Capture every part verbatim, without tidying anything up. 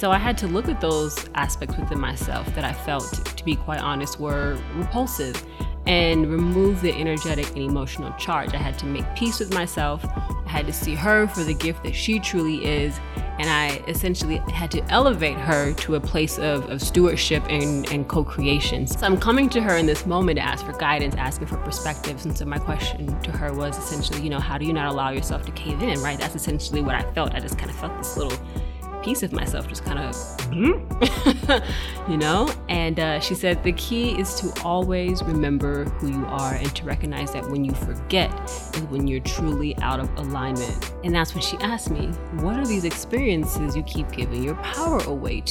So I had to look at those aspects within myself that I felt, to be quite honest, were repulsive and remove the energetic and emotional charge. I had to make peace with myself. I had to see her for the gift that she truly is. And I essentially had to elevate her to a place of, of stewardship and, and co-creation. So I'm coming to her in this moment to ask for guidance, asking for perspectives. And so my question to her was essentially, you know, how do you not allow yourself to cave in, right? That's essentially what I felt. I just kind of felt this little piece of myself just kind of, you know? And uh, she said, the key is to always remember who you are and to recognize that when you forget is when you're truly out of alignment. And that's when she asked me, what are these experiences you keep giving your power away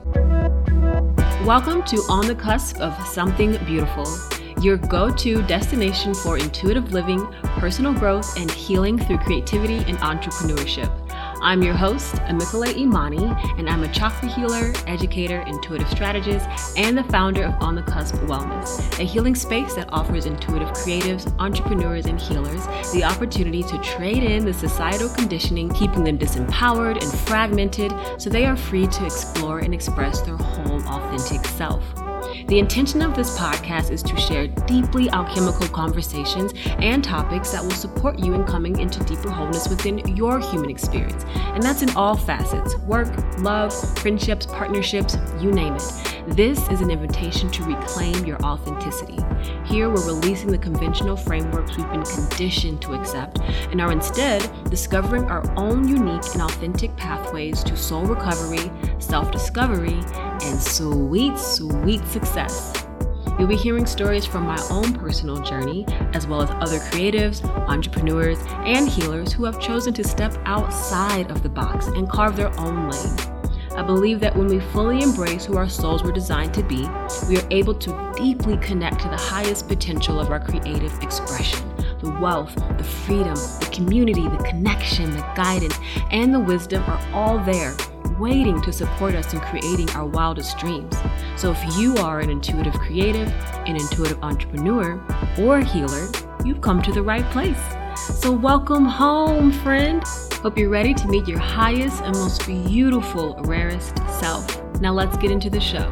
to? Welcome to On the Cusp of Something Beautiful, your go-to destination for intuitive living, personal growth, and healing through creativity and entrepreneurship. I'm your host, Amikale Imani, and I'm a chakra healer, educator, intuitive strategist, and the founder of On the Cusp Wellness, a healing space that offers intuitive creatives, entrepreneurs, and healers the opportunity to trade in the societal conditioning, keeping them disempowered and fragmented, so they are free to explore and express their whole authentic self. The intention of this podcast is to share deeply alchemical conversations and topics that will support you in coming into deeper wholeness within your human experience. And that's in all facets: work, love, friendships, partnerships, you name it. This is an invitation to reclaim your authenticity. Here, we're releasing the conventional frameworks we've been conditioned to accept and are instead discovering our own unique and authentic pathways to soul recovery, self-discovery, and sweet, sweet success. You'll be hearing stories from my own personal journey, as well as other creatives, entrepreneurs, and healers who have chosen to step outside of the box and carve their own lane. I believe that when we fully embrace who our souls were designed to be, we are able to deeply connect to the highest potential of our creative expression. The wealth, the freedom, the community, the connection, the guidance, and the wisdom are all there, waiting to support us in creating our wildest dreams. So if you are an intuitive creative, an intuitive entrepreneur, or healer, you've come to the right place. So welcome home, friend. Hope you're ready to meet your highest and most beautiful, rarest self. Now let's get into the show.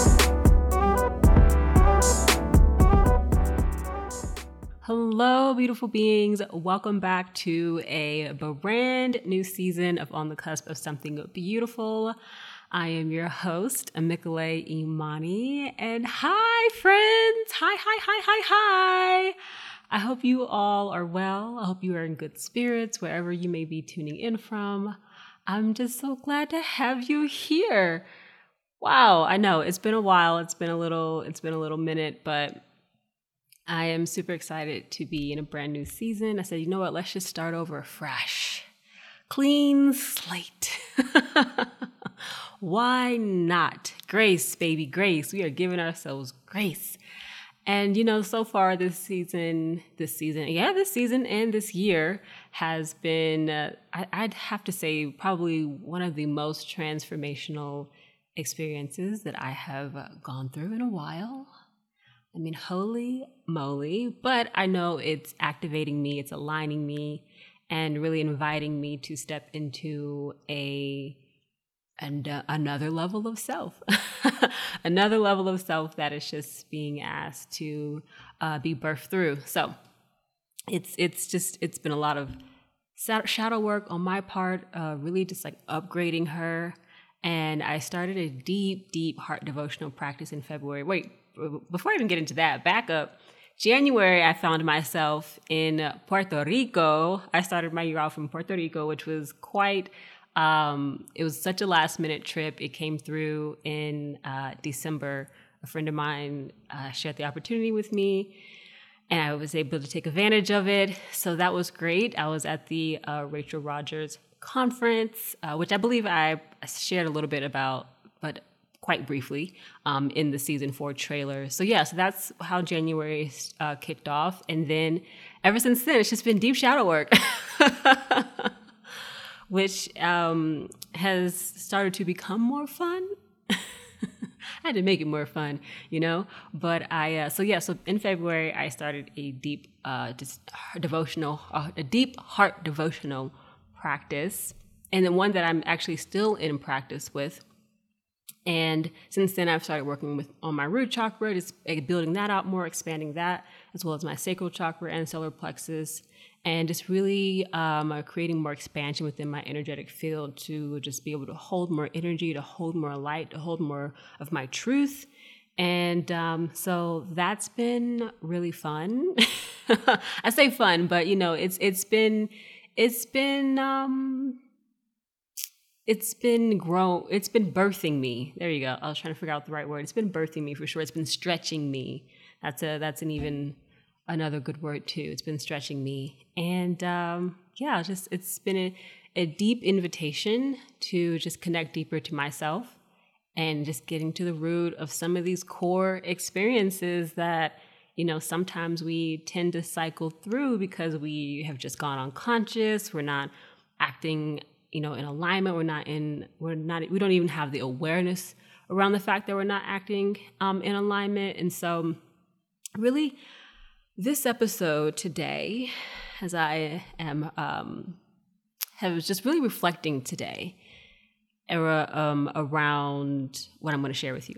Hello, beautiful beings. Welcome back to a brand new season of On the Cusp of Something Beautiful. I am your host, Amikale Imani. And hi, friends. Hi, hi, hi, hi, hi. I hope you all are well. I hope you are in good spirits wherever you may be tuning in from. I'm just so glad to have you here. Wow, I know it's been a while. It's been a little, it's been a little minute, but I am super excited to be in a brand new season. I said, you know what? Let's just start over fresh. Clean slate. Why not? Grace, baby, grace. We are giving ourselves grace. And, you know, so far this season, this season, yeah, this season and this year has been, uh, I, I'd have to say, probably one of the most transformational experiences that I have uh, gone through in a while. I mean, holy moly, but I know it's activating me, it's aligning me, and really inviting me to step into a and uh, another level of self, another level of self that is just being asked to uh, be birthed through. So it's it's just it's been a lot of shadow work on my part, uh, really just like upgrading her. And I started a deep, deep heart devotional practice in February. Wait, before I even get into that, back up. January, I found myself in Puerto Rico. I started my year off in Puerto Rico, which was quite, um, it was such a last minute trip. It came through in uh, December. A friend of mine uh, shared the opportunity with me, and I was able to take advantage of it. So that was great. I was at the uh, Rachel Rodgers conference, uh, which I believe I shared a little bit about, but quite briefly um, in the season four trailer. So yeah, so that's how January uh, kicked off. And then ever since then, it's just been deep shadow work, which um, has started to become more fun. I had to make it more fun, you know? But I, uh, so yeah, so in February, I started a deep uh, dis- devotional, uh, a deep heart devotional practice. And then one that I'm actually still in practice with. And since then, I've started working with on my root chakra, just building that out more, expanding that, as well as my sacral chakra and solar plexus, and just really um, uh, creating more expansion within my energetic field to just be able to hold more energy, to hold more light, to hold more of my truth. And um, so that's been really fun. I say fun, but you know, it's it's been it's been. Um, It's been grown, it's been birthing me. There you go. I was trying to figure out the right word. It's been birthing me for sure. It's been stretching me. That's a that's an even another good word too. It's been stretching me. And um, yeah, just it's been a, a deep invitation to just connect deeper to myself and just getting to the root of some of these core experiences that, you know, sometimes we tend to cycle through because we have just gone unconscious. We're not acting, you know, in alignment. We're not in, we're not, we don't even have the awareness around the fact that we're not acting um, in alignment. And so really this episode today, as I am, um, have just really reflecting today era, um, around what I'm going to share with you.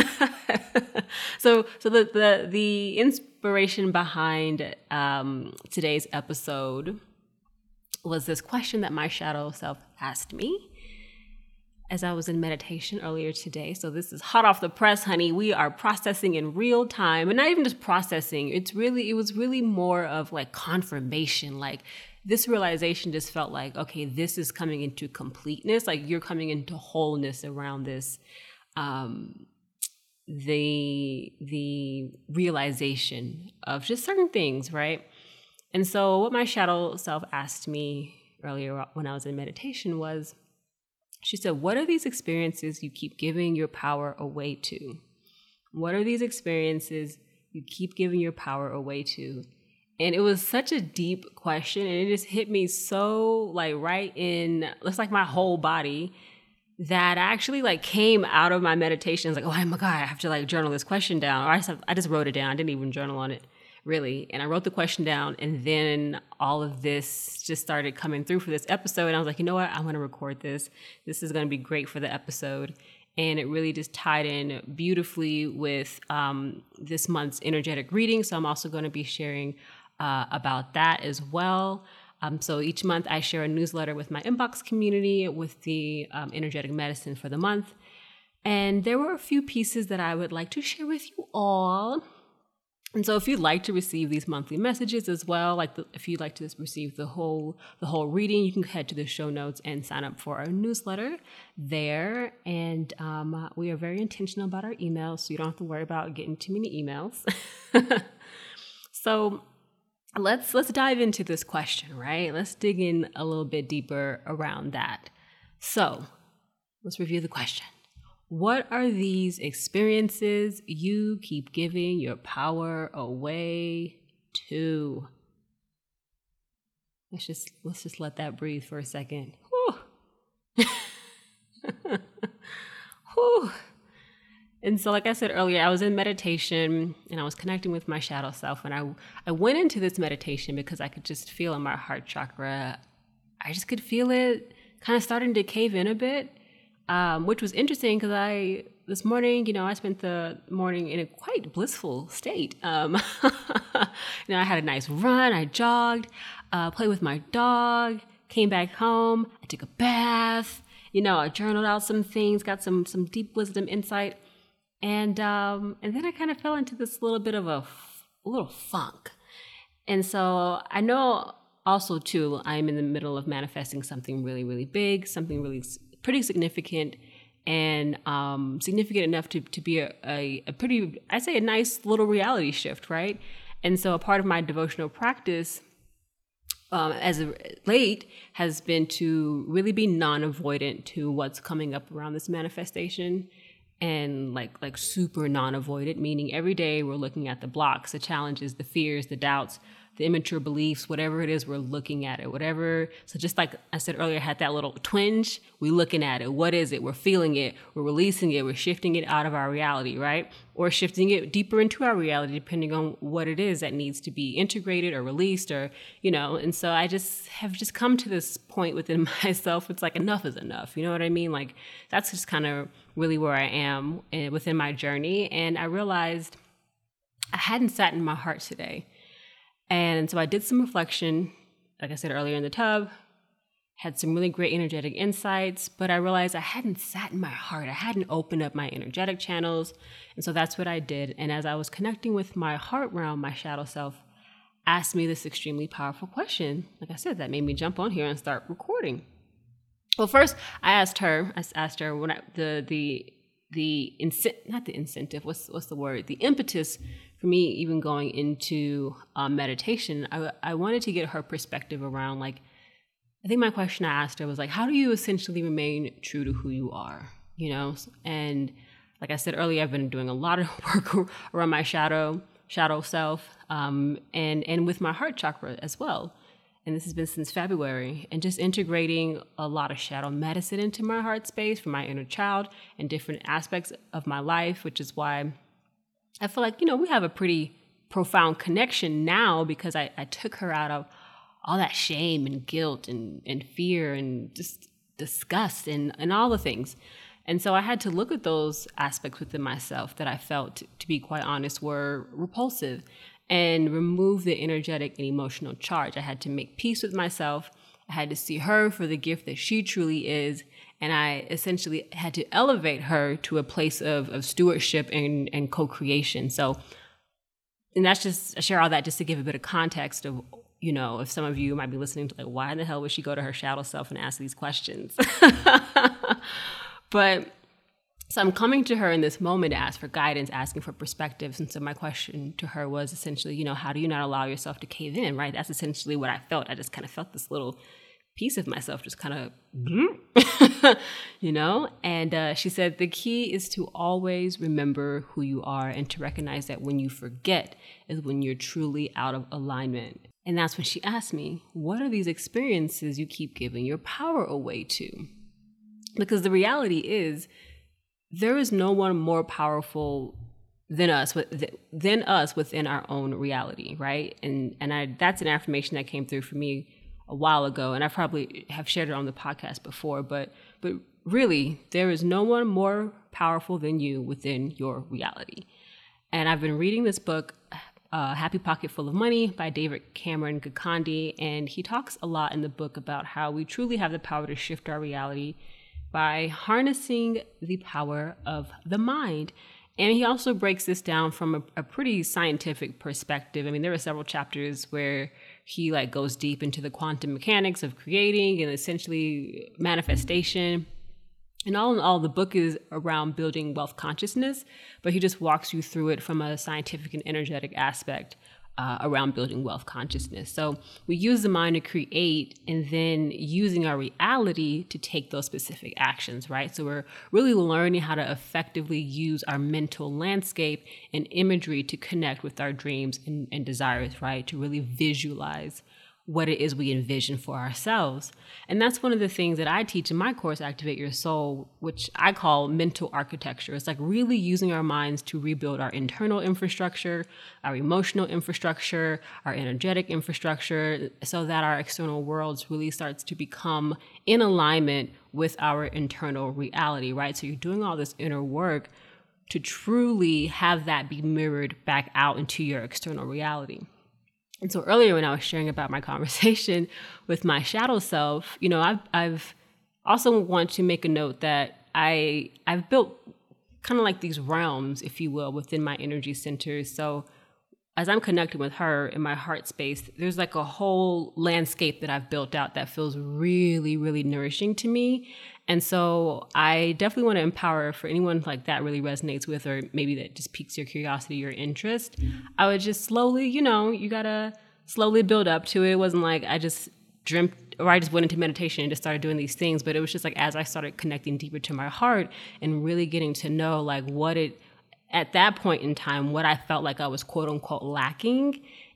so, so the, the, the inspiration behind um, today's episode was this question that my shadow self asked me as I was in meditation earlier today. So this is hot off the press, honey. We are processing in real time, and not even just processing. It's really, it was really more of like confirmation. Like this realization just felt like, okay, this is coming into completeness. Like you're coming into wholeness around this, um, the, the realization of just certain things, right? And so what my shadow self asked me earlier when I was in meditation was, she said, what are these experiences you keep giving your power away to? What are these experiences you keep giving your power away to? And it was such a deep question, and it just hit me so like right in, it's like my whole body, that I actually like came out of my meditation. I was like, oh my God, I have to like journal this question down. Or I just, I just wrote it down. I didn't even journal on it. Really. And I wrote the question down, and then all of this just started coming through for this episode. And I was like, you know what? I'm going to record this. This is going to be great for the episode. And it really just tied in beautifully with um, this month's energetic reading. So I'm also going to be sharing uh, about that as well. Um, so each month I share a newsletter with my inbox community with the um, energetic medicine for the month. And there were a few pieces that I would like to share with you all. And so if you'd like to receive these monthly messages as well, like the, if you'd like to receive the whole the whole reading, you can head to the show notes and sign up for our newsletter there. And um, we are very intentional about our emails, so you don't have to worry about getting too many emails. So let's let's dive into this question, right? Let's dig in a little bit deeper around that. So let's review the question. What are these experiences you keep giving your power away to? Let's just let's just let that breathe for a second. Whew. Whew. And so, like I said earlier, I was in meditation and I was connecting with my shadow self. And I I went into this meditation because I could just feel in my heart chakra, I just could feel it kind of starting to cave in a bit. Um, which was interesting because I, this morning, you know, I spent the morning in a quite blissful state. Um, you know, I had a nice run, I jogged, uh, played with my dog, came back home, I took a bath, you know, I journaled out some things, got some some deep wisdom insight. And um, and then I kind of fell into this little bit of a, a little funk. And so I know also, too, I'm in the middle of manifesting something really, really big, something really pretty significant, and um, significant enough to, to be a, a, a pretty, I'd say a nice little reality shift, right? And so a part of my devotional practice um, as of late has been to really be non-avoidant to what's coming up around this manifestation, and like like super non-avoidant, meaning every day we're looking at the blocks, the challenges, the fears, the doubts, the immature beliefs, whatever it is, we're looking at it, whatever. So just like I said earlier, I had that little twinge, we're looking at it. What is it? We're feeling it. We're releasing it. We're shifting it out of our reality, right? Or shifting it deeper into our reality, depending on what it is that needs to be integrated or released or, you know, and so I just have just come to this point within myself. It's like enough is enough. You know what I mean? Like that's just kind of really where I am within my journey. And I realized I hadn't sat in my heart today. And so I did some reflection, like I said earlier in the tub, had some really great energetic insights, but I realized I hadn't sat in my heart. I hadn't opened up my energetic channels. And so that's what I did. And as I was connecting with my heart realm, my shadow self asked me this extremely powerful question. Like I said, that made me jump on here and start recording. Well, first I asked her, I asked her when I, the, the, the, ince- not the incentive, what's, what's the word? The impetus for me even going into um, meditation, I, I wanted to get her perspective around, like, I think my question I asked her was like, how do you essentially remain true to who you are, you know? And like I said earlier, I've been doing a lot of work around my shadow, shadow self, um, and, and with my heart chakra as well. And this has been since February, and just integrating a lot of shadow medicine into my heart space for my inner child and different aspects of my life, which is why I feel like, you know, we have a pretty profound connection now because I, I took her out of all that shame and guilt and, and fear and just disgust and, and all the things. And so I had to look at those aspects within myself that I felt, to, to be quite honest, were repulsive and remove the energetic and emotional charge. I had to make peace with myself. I had to see her for the gift that she truly is. And I essentially had to elevate her to a place of, of stewardship and, and co-creation. So, and that's just, I share all that just to give a bit of context of, you know, if some of you might be listening to like, why in the hell would she go to her shadow self and ask these questions? But so I'm coming to her in this moment to ask for guidance, asking for perspectives. And so my question to her was essentially, you know, how do you not allow yourself to cave in, right? That's essentially what I felt. I just kind of felt this little piece of myself just kind of, you know? And uh, she said, the key is to always remember who you are and to recognize that when you forget is when you're truly out of alignment. And that's when she asked me, what are these experiences you keep giving your power away to? Because the reality is, there is no one more powerful than us, than us within our own reality, right? And and I that's an affirmation that came through for me a while ago, and I probably have shared it on the podcast before, but but really, there is no one more powerful than you within your reality. And I've been reading this book, uh, Happy Pocket Full of Money by David Cameron Gandhi, and he talks a lot in the book about how we truly have the power to shift our reality by harnessing the power of the mind. And he also breaks this down from a, a pretty scientific perspective. I mean, there are several chapters where he like goes deep into the quantum mechanics of creating and essentially manifestation. And all in all, the book is around building wealth consciousness, but he just walks you through it from a scientific and energetic aspect uh, around building wealth consciousness. So we use the mind to create and then using our reality to take those specific actions, right? So we're really learning how to effectively use our mental landscape and imagery to connect with our dreams and, and desires, right? To really visualize what it is we envision for ourselves. And that's one of the things that I teach in my course, Activate Your Soul, which I call mental architecture. It's like really using our minds to rebuild our internal infrastructure, our emotional infrastructure, our energetic infrastructure, so that our external worlds really starts to become in alignment with our internal reality, right? So you're doing all this inner work to truly have that be mirrored back out into your external reality. And so earlier when I was sharing about my conversation with my shadow self, you know, I've, I've also want to make a note that I, I've built kind of like these realms, if you will, within my energy centers. So as I'm connecting with her in my heart space, there's like a whole landscape that I've built out that feels really, really nourishing to me. And so I definitely want to empower, for anyone like that really resonates with, or maybe that just piques your curiosity or interest, I would just slowly, you know, you got to slowly build up to it. It wasn't like I just dreamt or I just went into meditation and just started doing these things, but it was just like as I started connecting deeper to my heart and really getting to know like what it, at that point in time, what I felt like I was quote unquote lacking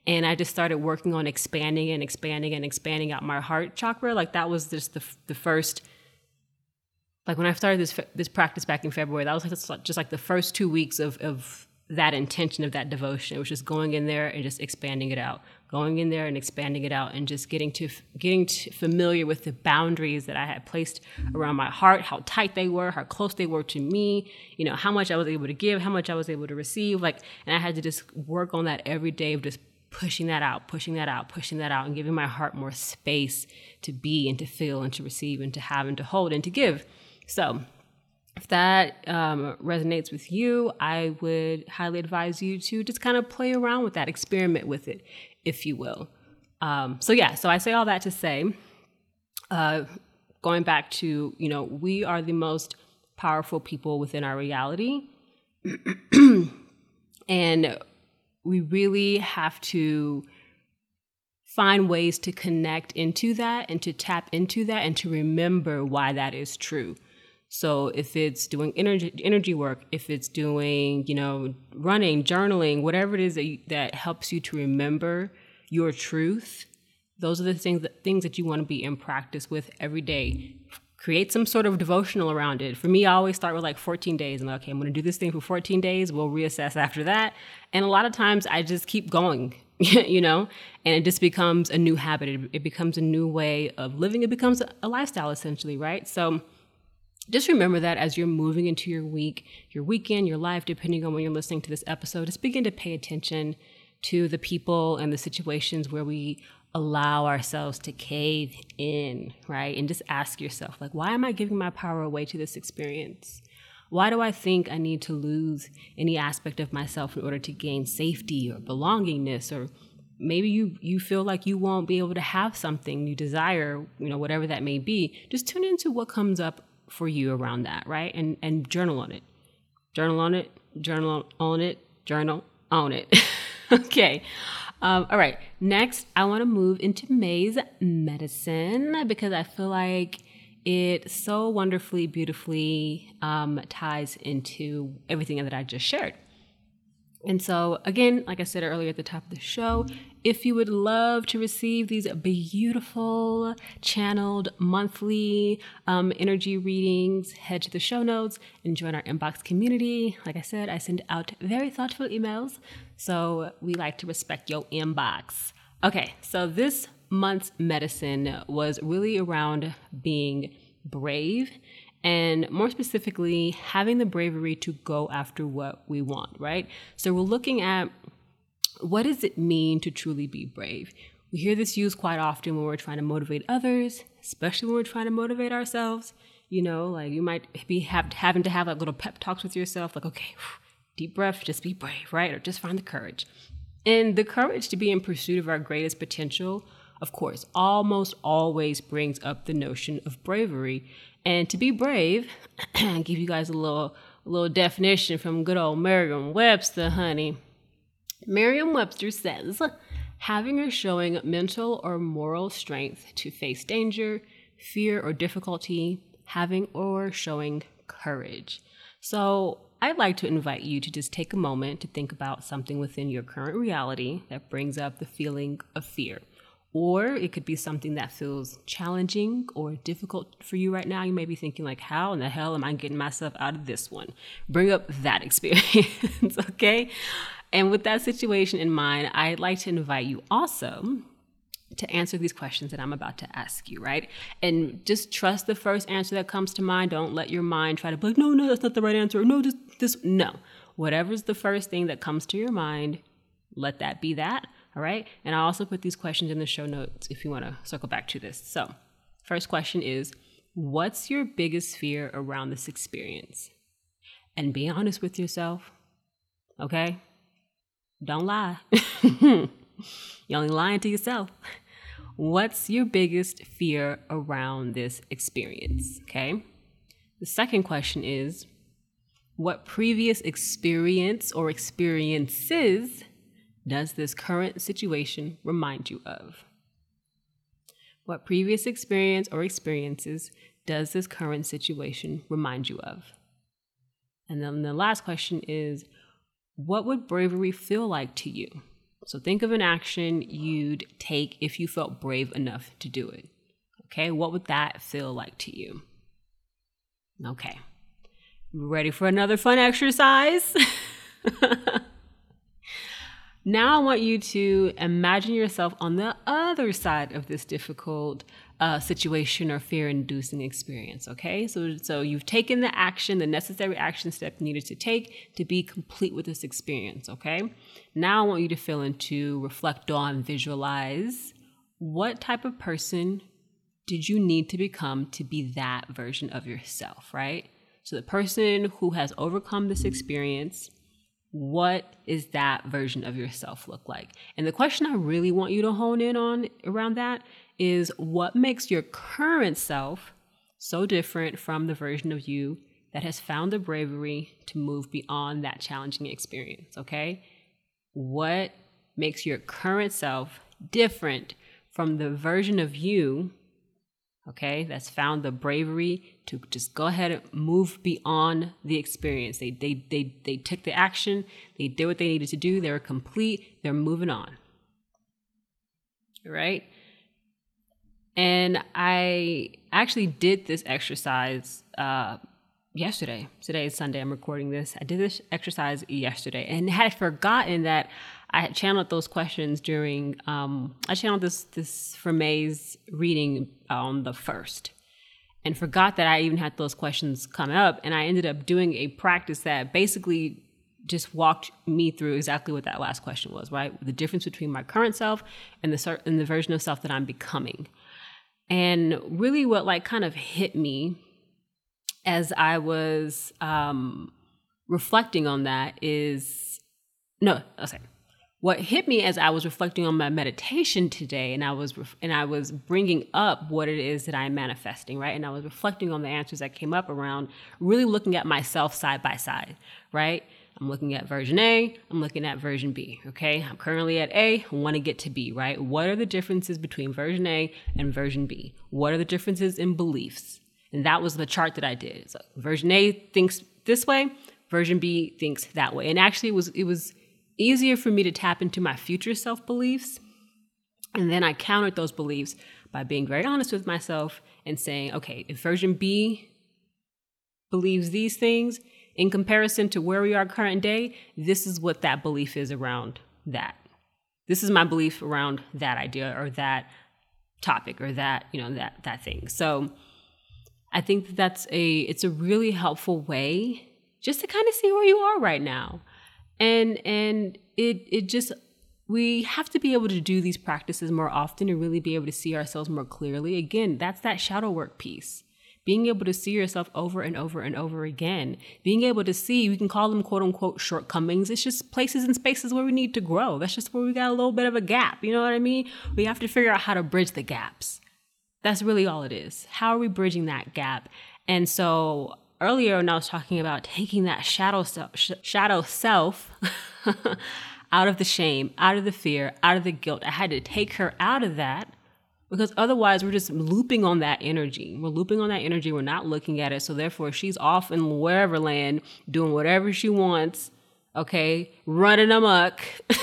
And I just started working on expanding and expanding and expanding out my heart chakra. Like that was just the the first, like when I started this this practice back in February, that was like just like the first two weeks of of that intention of that devotion. It was just going in there and just expanding it out, going in there and expanding it out, and just getting to getting to familiar with the boundaries that I had placed around my heart, how tight they were, how close they were to me, you know, how much I was able to give, how much I was able to receive. Like, and I had to just work on that every day of just pushing that out, pushing that out, pushing that out, and giving my heart more space to be and to feel and to receive and to have and to hold and to give. So if that um, resonates with you, I would highly advise you to just kind of play around with that, experiment with it, if you will. Um, so yeah, so I say all that to say, uh, going back to, you know, we are the most powerful people within our reality. And we really have to find ways to connect into that and to tap into that and to remember why that is true. So if it's doing energy energy work, if it's doing, you know, running, journaling, whatever it is that you, that helps you to remember your truth, those are the things that things that you want to be in practice with every day. Create some sort of devotional around it. For me, I always start with like fourteen days. I'm like, okay, I'm going to do this thing for fourteen days. We'll reassess after that. And a lot of times I just keep going, you know, and it just becomes a new habit. It, it becomes a new way of living. It becomes a, a lifestyle essentially, right? So just remember that as you're moving into your week, your weekend, your life, depending on when you're listening to this episode, just begin to pay attention to the people and the situations where we allow ourselves to cave in, right? And just ask yourself, like, why am I giving my power away to this experience? Why do I think I need to lose any aspect of myself in order to gain safety or belongingness? Or maybe you, you feel like you won't be able to have something you desire, you know, whatever that may be. Just tune into what comes up for you around that, right? And and journal on it. Journal on it, journal on it, journal on it. Okay. Um, all right. Next, I want to move into May's medicine because I feel like it so wonderfully, beautifully um, ties into everything that I just shared. And so, again, like I said earlier at the top of the show, if you would love to receive these beautiful channeled monthly um, energy readings, head to the show notes and join our inbox community. Like I said, I send out very thoughtful emails, so we like to respect your inbox. Okay, so this month's medicine was really around being brave, and more specifically, having the bravery to go after what we want, right? So we're looking at what does it mean to truly be brave? We hear this used quite often when we're trying to motivate others, especially when we're trying to motivate ourselves. You know, like you might be have, having to have like little pep talks with yourself, like, okay, deep breath, just be brave, right? Or just find the courage. And the courage to be in pursuit of our greatest potential, of course, almost always brings up the notion of bravery. And to be brave, I'll give you guys a little, a little definition from good old Merriam-Webster, honey. Merriam-Webster says, having or showing mental or moral strength to face danger, fear, or difficulty, having or showing courage. So I'd like to invite you to just take a moment to think about something within your current reality that brings up the feeling of fear. Or it could be something that feels challenging or difficult for you right now. You may be thinking like, how in the hell am I getting myself out of this one? Bring up that experience, okay? And with that situation in mind, I'd like to invite you also to answer these questions that I'm about to ask you, right? And just trust the first answer that comes to mind. Don't let your mind try to be like, no, no, that's not the right answer. No, this, this, no. Whatever's the first thing that comes to your mind, let that be that. All right. And I also put these questions in the show notes if you want to circle back to this. So first question is, what's your biggest fear around this experience? And be honest with yourself. Okay. Don't lie. You're only lying to yourself. What's your biggest fear around this experience? Okay. The second question is, what previous experience or experiences does this current situation remind you of? What previous experience or experiences does this current situation remind you of? And then the last question is, what would bravery feel like to you? So think of an action you'd take if you felt brave enough to do it. Okay, what would that feel like to you? Okay, ready for another fun exercise? Now I want you to imagine yourself on the other side of this difficult uh, situation or fear-inducing experience, okay? So, so you've taken the action, the necessary action step needed to take to be complete with this experience, okay? Now I want you to feel into, reflect on, visualize what type of person did you need to become to be that version of yourself, right? So the person who has overcome this experience, what is that version of yourself look like? And the question I really want you to hone in on around that is, what makes your current self so different from the version of you that has found the bravery to move beyond that challenging experience, okay? What makes your current self different from the version of you, okay, that's found the bravery to just go ahead and move beyond the experience? They, they, they, they took the action, they did what they needed to do, they were complete, they're moving on, right? And I actually did this exercise uh, yesterday. Today is Sunday, I'm recording this. I did this exercise yesterday and had forgotten that I had channeled those questions during, um, I channeled this, this Freme's reading on the first, and forgot that I even had those questions come up. And I ended up doing a practice that basically just walked me through exactly what that last question was, right? The difference between my current self and the, and the version of self that I'm becoming. And really what like kind of hit me as I was um, reflecting on that is, no, I'll say, what hit me as I was reflecting on my meditation today, and I was ref- and I was bringing up what it is that I'm manifesting, right? And I was reflecting on the answers that came up around really looking at myself side by side, right? I'm looking at version A, I'm looking at version B, okay? I'm currently at A, I want to get to B, right? What are the differences between version A and version B? What are the differences in beliefs? And that was the chart that I did. So version A thinks this way, version B thinks that way. And actually it was it was easier for me to tap into my future self beliefs. And then I countered those beliefs by being very honest with myself and saying, okay, if version B believes these things, in comparison to where we are current day, this is what that belief is around that. This is my belief around that idea or that topic or that, you know, that that thing. So I think that that's a, it's a really helpful way just to kind of see where you are right now. And and it it just, we have to be able to do these practices more often and really be able to see ourselves more clearly. Again, that's that shadow work piece. Being able to see yourself over and over and over again. Being able to see, we can call them quote unquote shortcomings. It's just places and spaces where we need to grow. That's just where we got a little bit of a gap. You know what I mean? We have to figure out how to bridge the gaps. That's really all it is. How are we bridging that gap? And so earlier when I was talking about taking that shadow self, sh- shadow self out of the shame, out of the fear, out of the guilt, I had to take her out of that. Because otherwise, we're just looping on that energy. We're looping on that energy. We're not looking at it. So therefore, she's off in wherever land, doing whatever she wants, okay, running amok.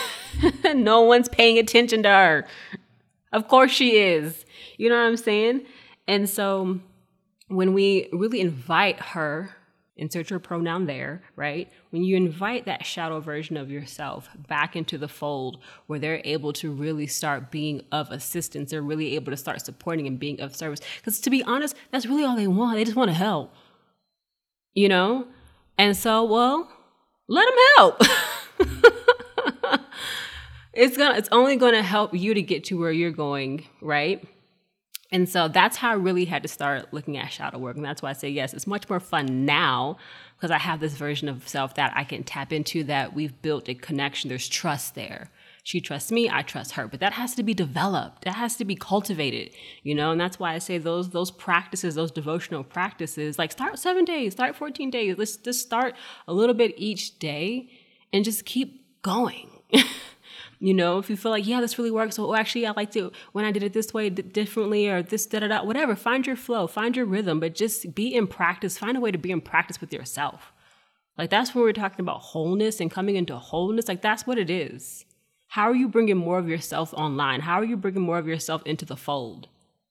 No one's paying attention to her. Of course she is. You know what I'm saying? And so when we really invite her, insert your pronoun there, right? When you invite that shadow version of yourself back into the fold where they're able to really start being of assistance, they're really able to start supporting and being of service. Because to be honest, that's really all they want. They just want to help, you know? And so, well, let them help. It's gonna, it's only going to help you to get to where you're going, right? And so that's how I really had to start looking at shadow work. And that's why I say, yes, it's much more fun now because I have this version of self that I can tap into, that we've built a connection. There's trust there. She trusts me, I trust her. But that has to be developed. That has to be cultivated, you know? And that's why I say those those practices, those devotional practices, like start seven days, start fourteen days. Let's just start a little bit each day and just keep going. You know, if you feel like, yeah, this really works. So oh, actually, I liked it when I did it this way d- differently or this, da da da, whatever. Find your flow, find your rhythm, but just be in practice. Find a way to be in practice with yourself. Like that's when we're talking about wholeness and coming into wholeness. Like that's what it is. How are you bringing more of yourself online? How are you bringing more of yourself into the fold?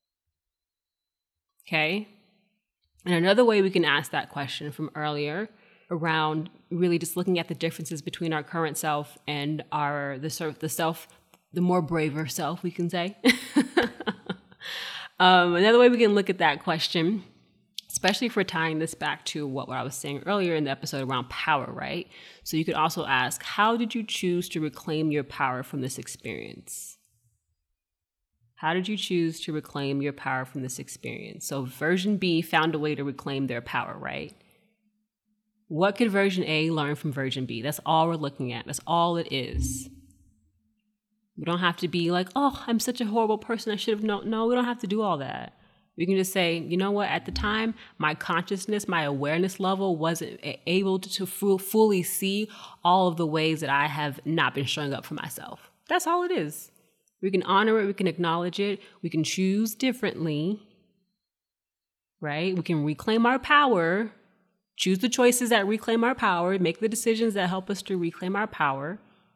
Okay. And another way we can ask that question from earlier around really just looking at the differences between our current self and our the sort of the self, the more braver self, we can say. um, another way we can look at that question, especially if we're tying this back to what, what I was saying earlier in the episode around power, right? So you could also ask, how did you choose to reclaim your power from this experience? How did you choose to reclaim your power from this experience? So version B found a way to reclaim their power, right? What could version A learn from version B? That's all we're looking at. That's all it is. We don't have to be like, oh, I'm such a horrible person, I should have known. No, we don't have to do all that. We can just say, you know what, at the time, my consciousness, my awareness level wasn't able to, to full, fully see all of the ways that I have not been showing up for myself. That's all it is. We can honor it, we can acknowledge it, we can choose differently, right? We can reclaim our power, choose the choices that reclaim our power, make the decisions that help us to reclaim our power.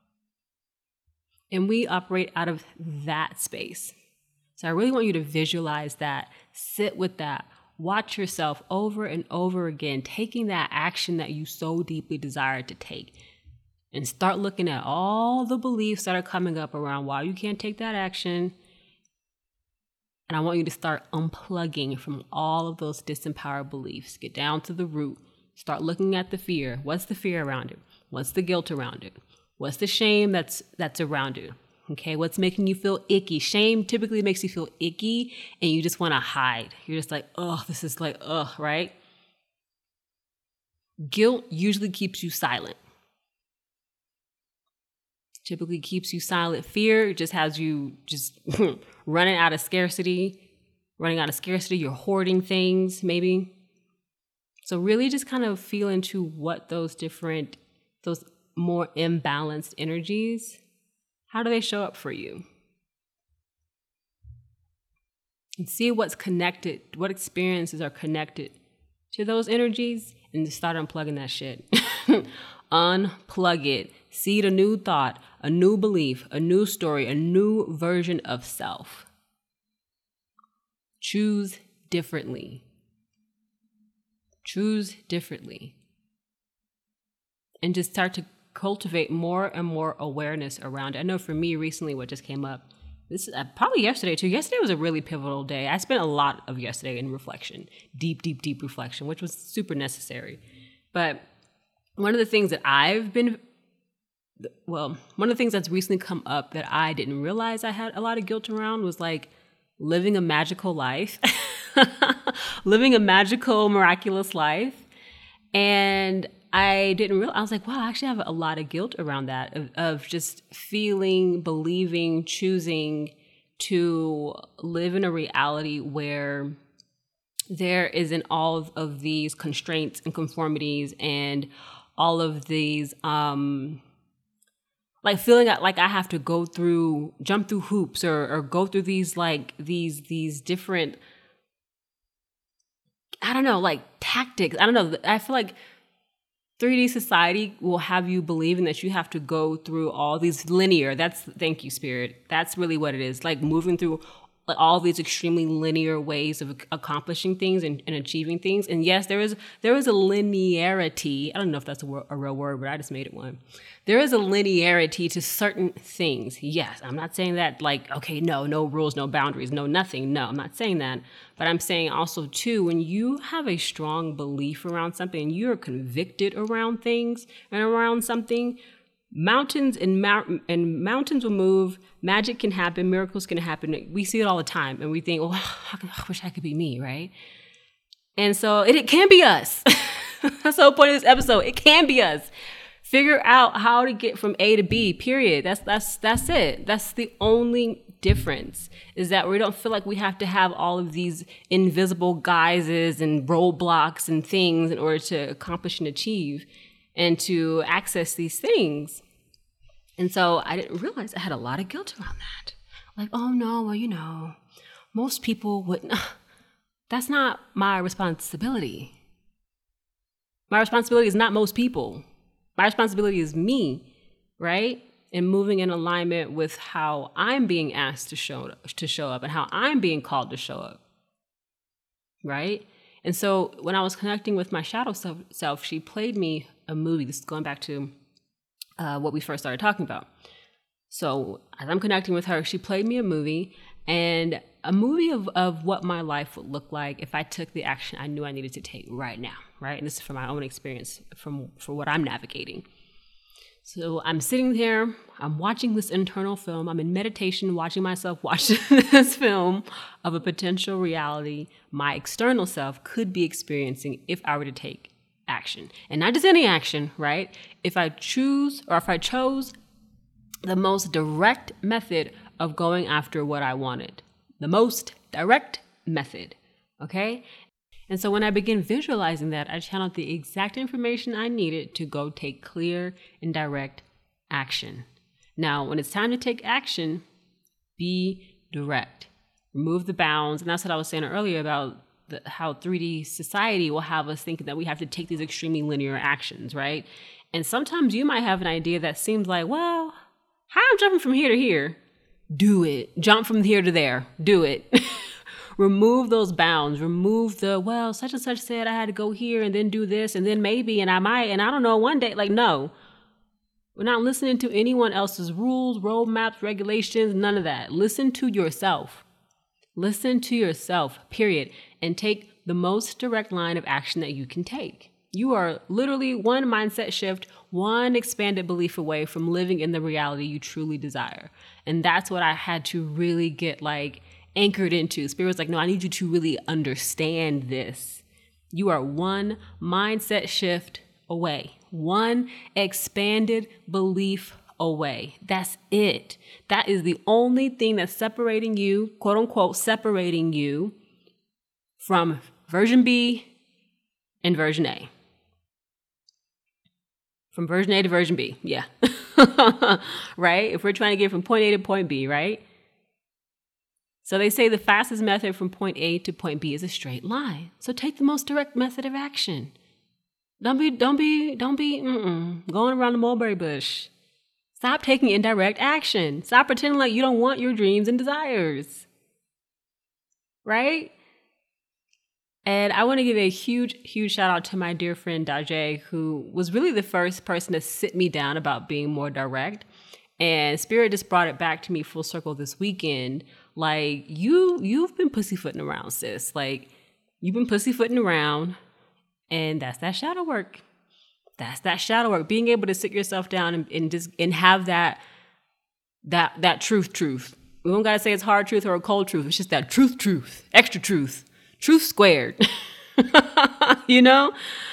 And we operate out of that space. So I really want you to visualize that, sit with that, watch yourself over and over again, taking that action that you so deeply desire to take. And start looking at all the beliefs that are coming up around why you can't take that action. And I want you to start unplugging from all of those disempowered beliefs. Get down to the root. Start looking at the fear. What's the fear around it? What's the guilt around it? What's the shame that's that's around it? Okay, what's making you feel icky? Shame typically makes you feel icky and you just want to hide. You're just like, oh, this is like, ugh, right? Guilt usually keeps you silent. Typically keeps you silent. Fear just has you just running out of scarcity, running out of scarcity. You're hoarding things, maybe. So really just kind of feel into what those different, those more imbalanced energies, how do they show up for you? And see what's connected, what experiences are connected to those energies, and just start unplugging that shit. Unplug it. Seed a new thought, a new belief, a new story, a new version of self. Choose differently. Choose differently. And just start to cultivate more and more awareness around it. I know for me recently what just came up, this is uh, probably yesterday too. Yesterday was a really pivotal day. I spent a lot of yesterday in reflection, deep, deep, deep reflection, which was super necessary. But one of the things that I've been Well, one of the things that's recently come up that I didn't realize I had a lot of guilt around was like living a magical life, living a magical, miraculous life. And I didn't realize, I was like, wow, I actually have a lot of guilt around that, of, of just feeling, believing, choosing to live in a reality where there isn't all of, of these constraints and conformities and all of these, um, like feeling like I have to go through, jump through hoops or, or go through these like these these different, I don't know, like tactics. I don't know. I feel like three D society will have you believing that you have to go through all these linear. That's thank you, Spirit. That's really what it is. Like moving through like all these extremely linear ways of accomplishing things and, and achieving things. And yes, there is there is a linearity. I don't know if that's a, wor- a real word, but I just made it one. There is a linearity to certain things. Yes, I'm not saying that like, okay, no, no rules, no boundaries, no nothing. No, I'm not saying that. But I'm saying also, too, when you have a strong belief around something and you're convicted around things and around something, mountains and, mount- and mountains will move, magic can happen, miracles can happen. We see it all the time. And we think, oh, I wish I could be me, right? And so it, it can be us. That's the whole point of this episode. It can be us. Figure out how to get from A to B, period. That's that's that's it. That's the only difference, is that we don't feel like we have to have all of these invisible guises and roadblocks and things in order to accomplish and achieve and to access these things. And so I didn't realize I had a lot of guilt around that. Like, oh no, well, you know, most people wouldn't. That's not my responsibility. My responsibility is not most people. My responsibility is me, right? and moving in alignment with how I'm being asked to show to show up and how I'm being called to show up. Right? And so when I was connecting with my shadow self, self she played me a movie. This is going back to uh, what we first started talking about. So as I'm connecting with her, she played me a movie, and a movie of, of what my life would look like if I took the action I knew I needed to take right now, right? And this is from my own experience, from for what I'm navigating. So I'm sitting there, I'm watching this internal film, I'm in meditation, watching myself watch this film of a potential reality my external self could be experiencing if I were to take action. And not just any action, right? If I choose, or if I chose the most direct method of going after what I wanted. The most direct method, okay? And so when I began visualizing that, I channeled the exact information I needed to go take clear and direct action. Now, when it's time to take action, be direct. Remove the bounds. And that's what I was saying earlier about the, how three D society will have us thinking that we have to take these extremely linear actions, right? And sometimes you might have an idea that seems like, well, how I'm jumping from here to here? Do it. Jump from here to there. Do it. Remove those bounds. Remove the, well, such and such said I had to go here and then do this and then maybe and I might and I don't know one day. Like, no. We're not listening to anyone else's rules, roadmaps, regulations, none of that. Listen to yourself. Listen to yourself, period. And take the most direct line of action that you can take. You are literally one mindset shift, one expanded belief away from living in the reality you truly desire. And that's what I had to really get like anchored into. Spirit was like, no, I need you to really understand this. You are one mindset shift away, one expanded belief away. That's it. That is the only thing that's separating you, quote unquote, separating you from version B and version A. From version A to version B. Yeah. Right? If we're trying to get from point A to point B, right? So they say the fastest method from point A to point B is a straight line. So take the most direct method of action. Don't be, don't be, don't be mm-mm, going around the mulberry bush. Stop taking indirect action. Stop pretending like you don't want your dreams and desires. Right? And I want to give a huge, huge shout out to my dear friend Dajay, who was really the first person to sit me down about being more direct. And Spirit just brought it back to me full circle this weekend. Like, you, you've been pussyfooting around, sis. Like, you've been pussyfooting around, and that's that shadow work. That's that shadow work. Being able to sit yourself down and, and just and have that that that truth, truth. We don't gotta say it's hard truth or a cold truth. It's just that truth, truth, extra truth, truth squared. You know.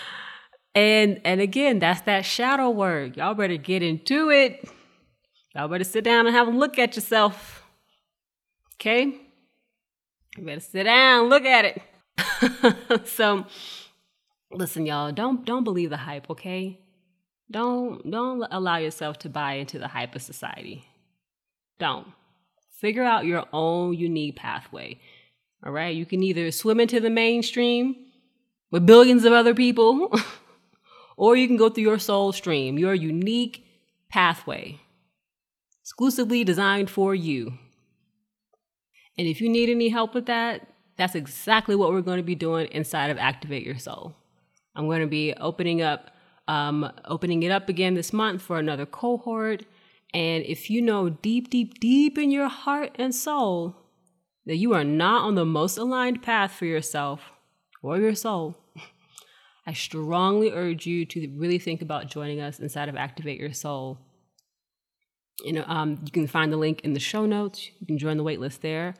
And and again, that's that shadow work. Y'all better get into it. Y'all better sit down and have a look at yourself. Okay? You better sit down, look at it. So, listen, y'all, don't don't believe the hype, okay? Don't don't allow yourself to buy into the hype of society. Don't. Figure out your own unique pathway. All right? You can either swim into the mainstream with billions of other people, or you can go through your soul stream, your unique pathway, exclusively designed for you. And if you need any help with that, that's exactly what we're going to be doing inside of Activate Your Soul. I'm going to be opening up, um, opening it up again this month for another cohort. And if you know deep, deep, deep in your heart and soul that you are not on the most aligned path for yourself or your soul, I strongly urge you to really think about joining us inside of Activate Your Soul. You know, um, you can find the link in the show notes. You can join the waitlist there.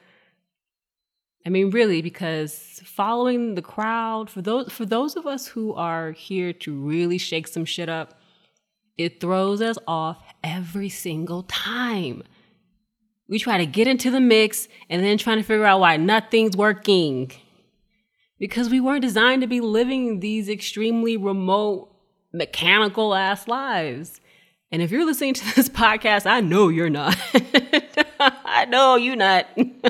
I mean, really, because following the crowd, for those for those of us who are here to really shake some shit up, it throws us off every single time. We try to get into the mix and then trying to figure out why nothing's working. Because we weren't designed to be living these extremely remote, mechanical ass lives. And if you're listening to this podcast, I know you're not. I know you're not.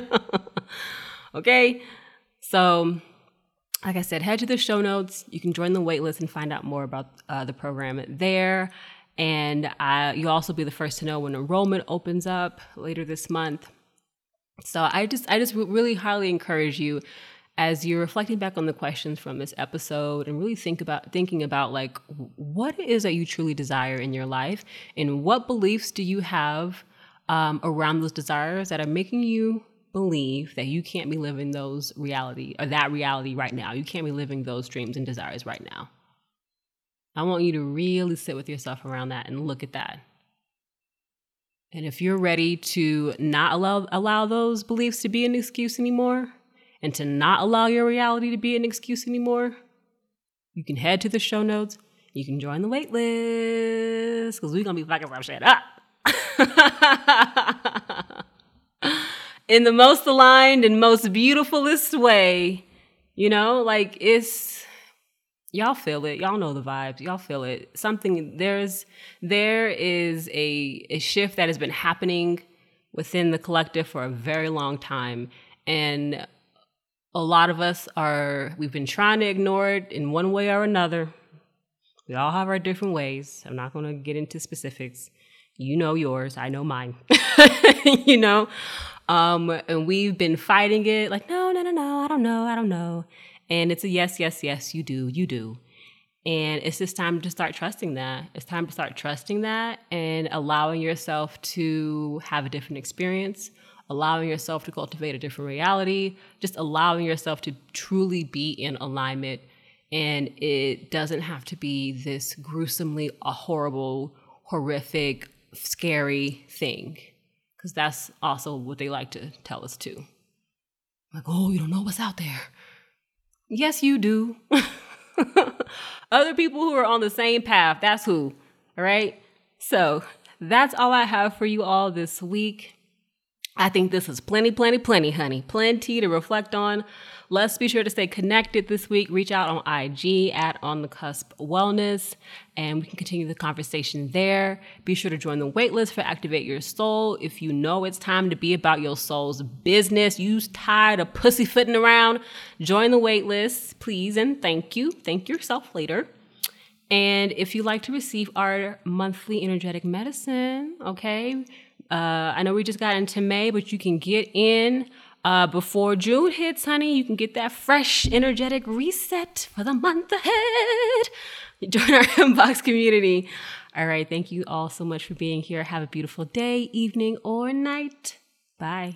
Okay? So, like I said, head to the show notes. You can join the waitlist and find out more about uh, the program there. And I, you'll also be the first to know when enrollment opens up later this month. So I just, I just really highly encourage you, as you're reflecting back on the questions from this episode, and really think about thinking about like what it is that you truly desire in your life, and what beliefs do you have um, around those desires that are making you believe that you can't be living those reality or that reality right now. You can't be living those dreams and desires right now. I want you to really sit with yourself around that and look at that. And if you're ready to not allow allow those beliefs to be an excuse anymore, and to not allow your reality to be an excuse anymore, you can head to the show notes. You can join the wait list, because we're going to be fucking some shit up. In the most aligned and most beautifulest way. You know, like it's, y'all feel it. Y'all know the vibes. Y'all feel it. Something, there's, there is a, a shift that has been happening within the collective for a very long time. And a lot of us are, we've been trying to ignore it in one way or another. We all have our different ways. I'm not going to get into specifics. You know yours. I know mine. You know? Um, and we've been fighting it like, no, no, no, no, I don't know, I don't know. And it's a yes, yes, yes, you do, you do. And it's just time to start trusting that. It's time to start trusting that and allowing yourself to have a different experience, allowing yourself to cultivate a different reality, just allowing yourself to truly be in alignment. And it doesn't have to be this gruesomely a horrible, horrific, scary thing. Because that's also what they like to tell us too. Like, oh, you don't know what's out there. Yes, you do. Other people who are on the same path, that's who. All right? So that's all I have for you all this week. I think this is plenty, plenty, plenty, honey. Plenty to reflect on. Let's be sure to stay connected this week. Reach out on I G at On The Cusp Wellness, and we can continue the conversation there. Be sure to join the waitlist for Activate Your Soul. If you know it's time to be about your soul's business, you tired of pussyfooting around, join the waitlist, please, and thank you. Thank yourself later. And if you'd like to receive our monthly energetic medicine, okay, uh, I know we just got into May, but you can get in Uh, before June hits, honey. You can get that fresh, energetic reset for the month ahead. Join our inbox community. All right. Thank you all so much for being here. Have a beautiful day, evening, or night. Bye.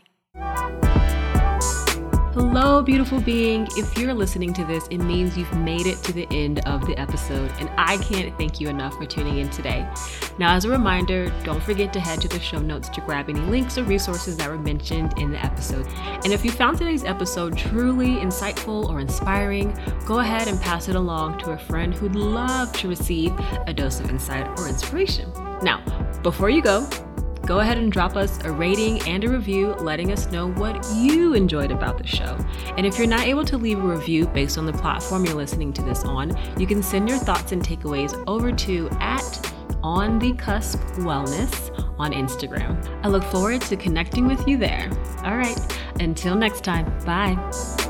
Hello, beautiful being. If you're listening to this, it means you've made it to the end of the episode, and I can't thank you enough for tuning in today. Now, as a reminder, don't forget to head to the show notes to grab any links or resources that were mentioned in the episode. And if you found today's episode truly insightful or inspiring, go ahead and pass it along to a friend who'd love to receive a dose of insight or inspiration. Now, before you go, go ahead and drop us a rating and a review letting us know what you enjoyed about the show. And if you're not able to leave a review based on the platform you're listening to this on, you can send your thoughts and takeaways over to at On The Cusp Wellness on Instagram. I look forward to connecting with you there. All right, until next time, bye.